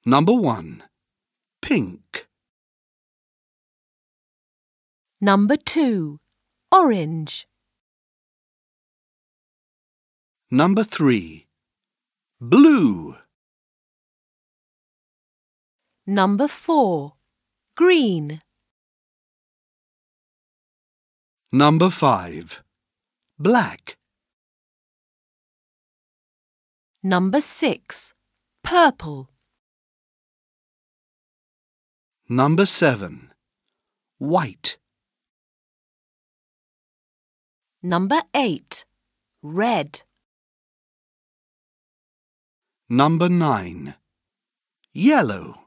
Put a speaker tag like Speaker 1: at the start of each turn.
Speaker 1: Number 1. Pink.
Speaker 2: Number 2. Orange.
Speaker 1: Number 3. Blue.
Speaker 2: Number 4. Green.
Speaker 1: Number 5. Black.
Speaker 2: Number 6. Purple.
Speaker 1: Number 7. White.
Speaker 2: Number 8. Red.
Speaker 1: Number 9. Yellow.